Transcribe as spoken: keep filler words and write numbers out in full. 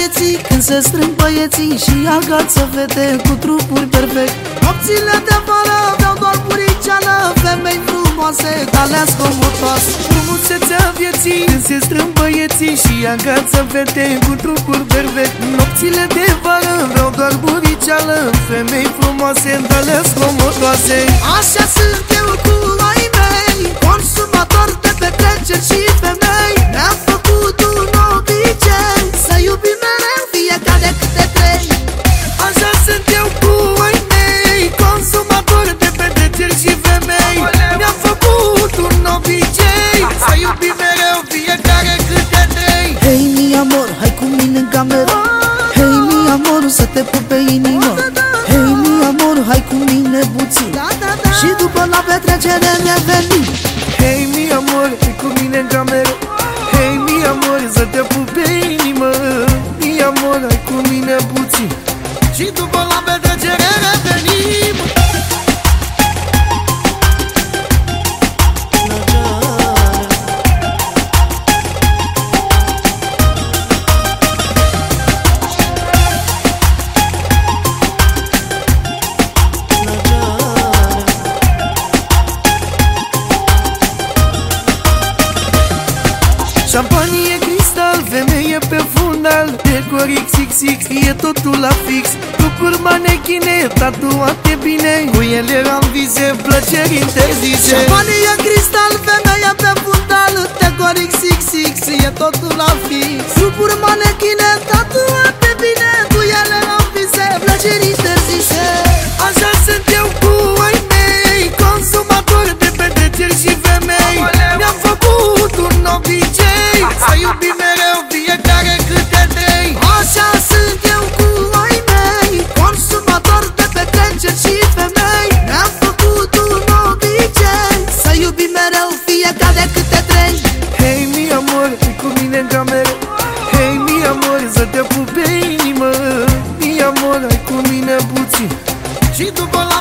vieții, când se strâng băieții și agață fete cu trupuri perfect. Nopțile de vară vreau doar puriceană, femei frumoase, alea scomotoase. Frumusețea vieții, când se strâng băieții și agață fete cu trupuri perfect. Nopțile de vară vreau doar puriceană, femei frumoase, alea scomotoase. Așa sunt eu cu ai mei, consumator de petreceri și femei. Mi-am făcut un obicei să iubim mereu fiecare câte trei. Așa sunt eu cu ai mei, consumator de petreceri și femei. Mi-am făcut un obicei să iubim mereu fiecare câte trei. Hei, mi amor, hai cu mine în cameră. Hei, mi amor, să te pup pe inimă. Hei, mi amor, hai cu mine puțin și după la petrecere revenim. Hei, mi amor, hai cu mine în cameră. Hei, mi amor, să te pup pe inimă. Mi amor, hai cu mine puțin și după la petrecere revenim. Șampanie cristal, femeie pe fundal, decor X X X, e totul la fix. Trucuri manechine, tatuate bine, cu ele am vise, plăceri interzise. Șampanie cristal, femeie pe fundal, decor X X X, e totul la fix. Trupuri manechine, tatuate bine, cu ele am vise, plăceri interzise. Așa sunt eu cu ai mei, consumator de petreceri și femei. Mi-am făcut un obicei să iubim mereu fiecare câte trei. Așa sunt eu cu ai mei, consumator de petreceri și femei. Mi-am făcut un obicei să iubim mereu fiecare câte trei. Hei, mi amor, hai cu mine în cameră. Hei, mi amor, să te pup pe inimă. Mi amor, hai cu mine puțin și după la